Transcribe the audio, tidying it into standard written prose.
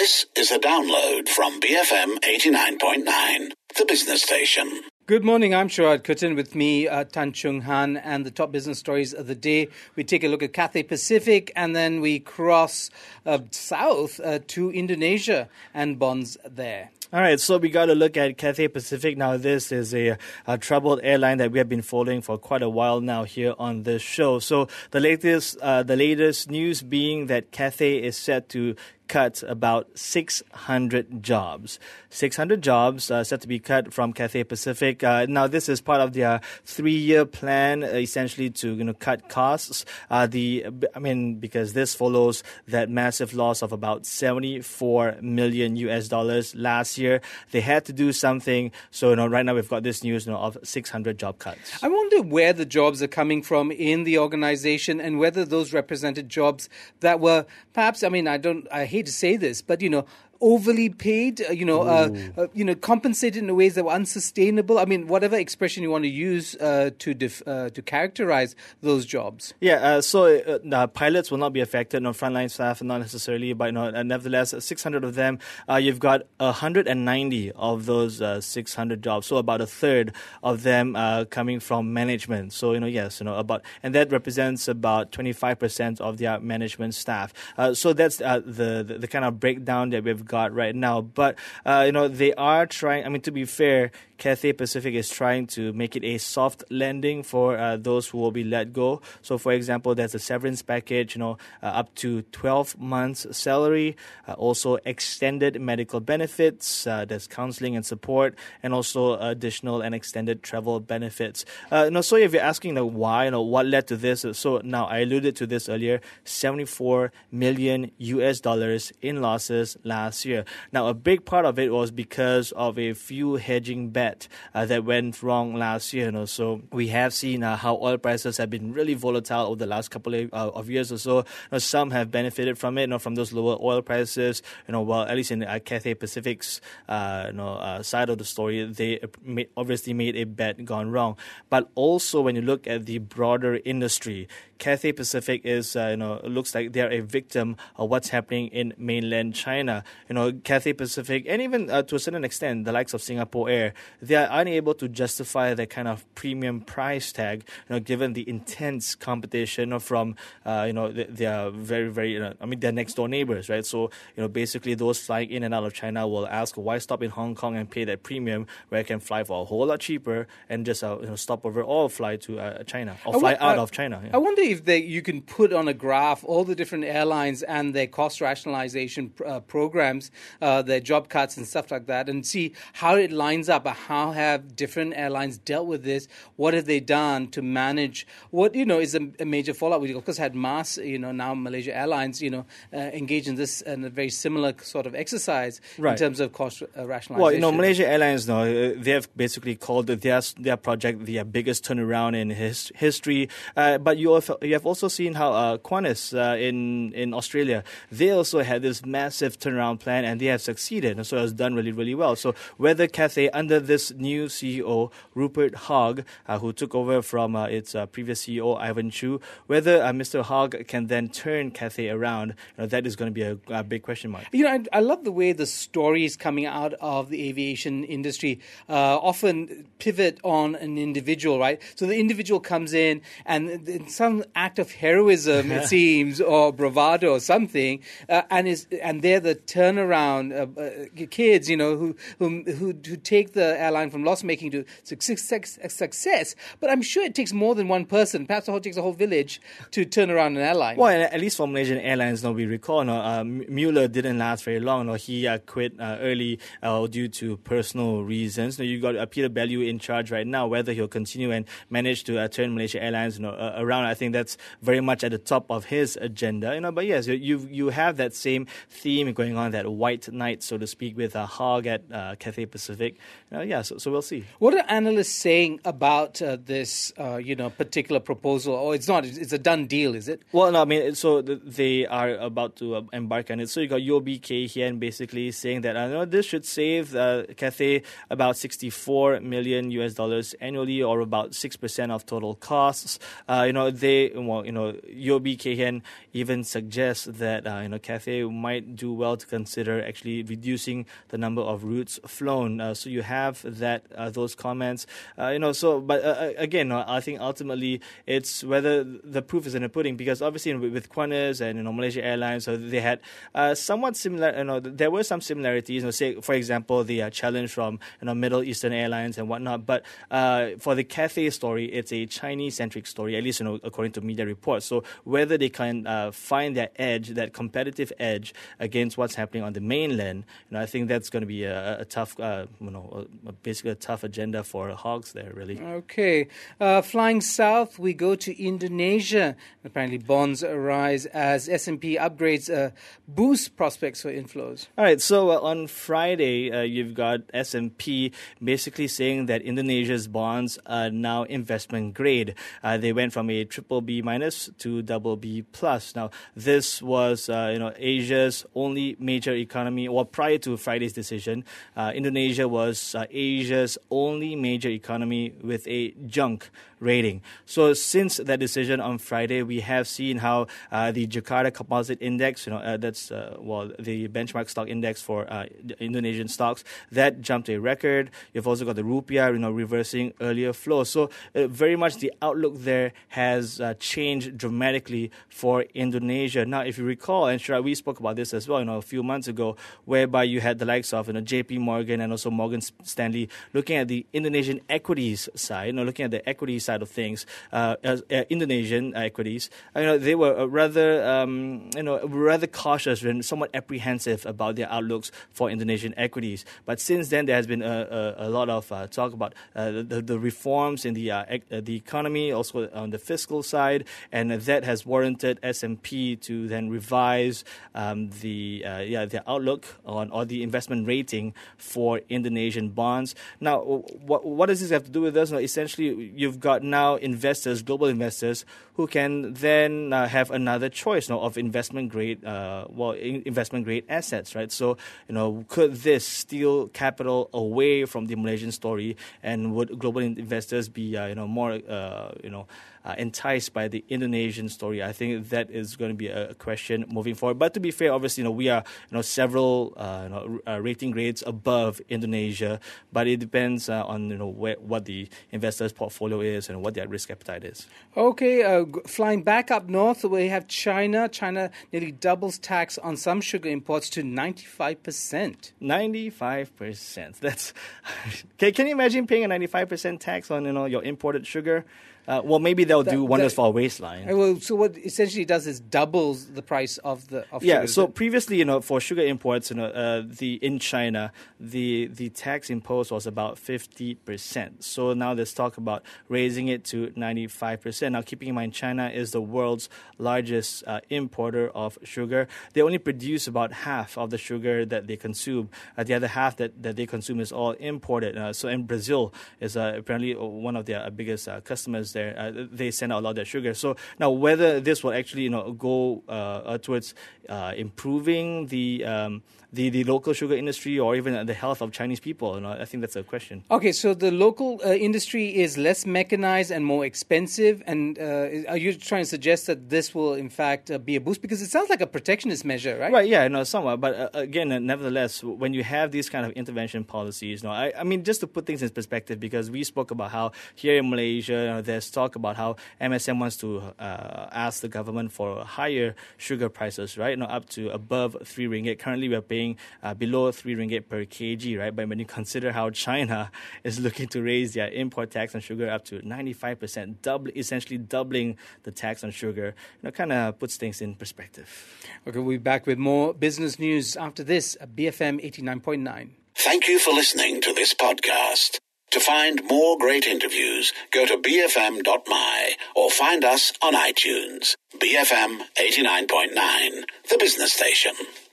This is a download from BFM 89.9, the business station. Good morning, I'm Sharad Kuttan. With me, Tan Chung Han, and the top business stories of the day. We take a look at Cathay Pacific, and then we cross south to Indonesia and bonds there. All right, so we got to look at Cathay Pacific. Now, this is a troubled airline that we have been following for quite a while now here on this show. So the latest news being that Cathay is set to cut about 600 jobs. 600 jobs set to be cut from Cathay Pacific. Now, this is part of their 3-year plan, essentially to cut costs. Because this follows that massive loss of about $74 million last year. They had to do something. So, right now we've got this news of 600 job cuts. I wonder where the jobs are coming from in the organization and whether those represented jobs that were perhaps, I hate to say this, but, overly paid, compensated in ways that were unsustainable. Whatever expression you want to use to characterize those jobs. Yeah, so pilots will not be affected, frontline staff not necessarily, but nevertheless, 600 of them. You've got 190 of those 600 jobs, so about a third of them coming from management. So and that represents about 25% of their management staff. So that's the kind of breakdown that we've got right now. But, they are trying, to be fair, Cathay Pacific is trying to make it a soft landing for those who will be let go. So, for example, there's a severance package, up to 12 months salary, also extended medical benefits, there's counseling and support, and also additional and extended travel benefits. So if you're asking why, what led to this, so now I alluded to this earlier, $74 million in losses last year. Now, a big part of it was because of a few hedging bets that went wrong last year. So we have seen how oil prices have been really volatile over the last couple of years or so. Some have benefited from it, from those lower oil prices. At least in Cathay Pacific's side of the story, they obviously made a bet gone wrong. But also, when you look at the broader industry, Cathay Pacific is, looks like they're a victim of what's happening in mainland China. Cathay Pacific, and even to a certain extent, the likes of Singapore Air, they are unable to justify that kind of premium price tag, given the intense competition from, their very, very, their next door neighbors, right? So, basically those flying in and out of China will ask, why stop in Hong Kong and pay that premium where I can fly for a whole lot cheaper and just, stop over or fly to China or fly out of China. Yeah. I wonder if you can put on a graph all the different airlines and their cost rationalization programs, their job cuts and stuff like that, and see how it lines up. How have different airlines dealt with this? What have they done to manage what is a major fallout? We of course had MAS, now Malaysia Airlines, engage in this and a very similar sort of exercise in terms of cost rationalization. Well, Malaysia Airlines, they have basically called their project their biggest turnaround in history. But you have also seen how Qantas in Australia, they also had this massive turnaround plan and they have succeeded. And so it's done really, really well. So whether Cathay, under this new CEO, Rupert Hogg, who took over from its previous CEO, Ivan Chu, whether Mr. Hogg can then turn Cathay around, that is going to be a big question mark. I love the way the stories coming out of the aviation industry often pivot on an individual, right? So the individual comes in and in some act of heroism, it seems, or bravado or something, and they're the turnaround kids, who take the airline from loss making to success. But I'm sure it takes more than one person. Perhaps it takes a whole village to turn around an airline. Well, at least for Malaysian Airlines, we recall, Mueller didn't last very long. He quit early due to personal reasons. You got Peter Bellew in charge right now. Whether he'll continue and manage to turn Malaysia Airlines around, I think that's very much at the top of his agenda. But yes, you have that same theme going on, that white knight, so to speak, with Hogg at Cathay Pacific. So we'll see. What are analysts saying about this, particular proposal? Or it's not? It's a done deal, is it? Well, no, so they are about to embark on it. So you got Yobi Kay Hian basically saying that this should save Cathay about $64 million annually, or about 6% of total costs. They Cathay, UOB Kay Hian even suggests that Cathay might do well to consider actually reducing the number of routes flown. So you have those comments. Again, I think ultimately it's whether the proof is in the pudding, because obviously with Qantas and Malaysia Airlines, so they had somewhat similar. There were some similarities. Say for example the challenge from Middle Eastern Airlines and whatnot. But for the Cathay story, it's a Chinese-centric story, at least according to media reports. So whether they can find that edge, that competitive edge against what's happening on the mainland, I think that's going to be a tough, basically a tough agenda for Hogs there, really. Okay, flying south, we go to Indonesia. Apparently, bonds rise as S&P upgrades boost prospects for inflows. All right, so on Friday, you've got S&P basically saying that Indonesia's bonds are now investment grade. They went from a BBB minus to BB plus. Now, this was Asia's only major economy. Well, prior to Friday's decision, Indonesia was Asia's only major economy with a junk rating. So since that decision on Friday, we have seen how the Jakarta Composite Index, that's the benchmark stock index for Indonesian stocks, that jumped a record. You've also got the rupiah, reversing earlier flows. So very much the outlook there has changed dramatically for Indonesia. Now, if you recall, and sure, we spoke about this as well, a few months ago, whereby you had the likes of JP Morgan and also Morgan Stanley looking at the Indonesian equities side, looking at the equity side of things, Indonesian equities. They were rather cautious and somewhat apprehensive about their outlooks for Indonesian equities. But since then, there has been a lot of talk about the reforms in the economy, also on the fiscal side, and that has warranted S&P to then revise their outlook on or the investment rating for Indonesian bonds. Now, what does this have to do with us? Essentially, you've got now investors, global investors, who can then have another choice of investment grade assets, right? So, could this steal capital away from the Malaysian story, and would global investors be more enticed by the Indonesian story? I think that is going to be a question moving forward. But to be fair, obviously, we are several rating grades above Indonesia, but it depends on what the investor's portfolio is and what their risk appetite is. Okay, flying back up north, we have China. China nearly doubles tax on some sugar imports to 95%. 95%. That's can you imagine paying a 95% tax on your imported sugar? Well, maybe they'll do wonders for our waistline. Well, so what essentially does is doubles the price of sugar. Yeah. So previously, for sugar imports, in China, the tax imposed was about 50%. So now there's talk about raising it to 95%. Now, keeping in mind, China is the world's largest importer of sugar. They only produce about half of the sugar that they consume. The other half that they consume is all imported. And Brazil is apparently one of their biggest customers there. They send out a lot of their sugar. So now whether this will actually go towards improving the local sugar industry or even the health of Chinese people, I think that's a question. Okay, so the local industry is less mechanized and more expensive, and are you trying to suggest that this will in fact be a boost? Because it sounds like a protectionist measure, right? Right, yeah, somewhat. But again, nevertheless, when you have these kind of intervention policies, I mean, just to put things in perspective, because we spoke about how here in Malaysia, there's talk about how MSM wants to ask the government for higher sugar prices, right? Up to above 3 ringgit. Currently, we're paying below 3 ringgit per kg, right? But when you consider how China is looking to raise their import tax on sugar up to 95%, essentially doubling the tax on sugar, kind of puts things in perspective. Okay, we'll be back with more business news after this at BFM 89.9. Thank you for listening to this podcast. To find more great interviews, go to bfm.my or find us on iTunes. BFM 89.9, the business station.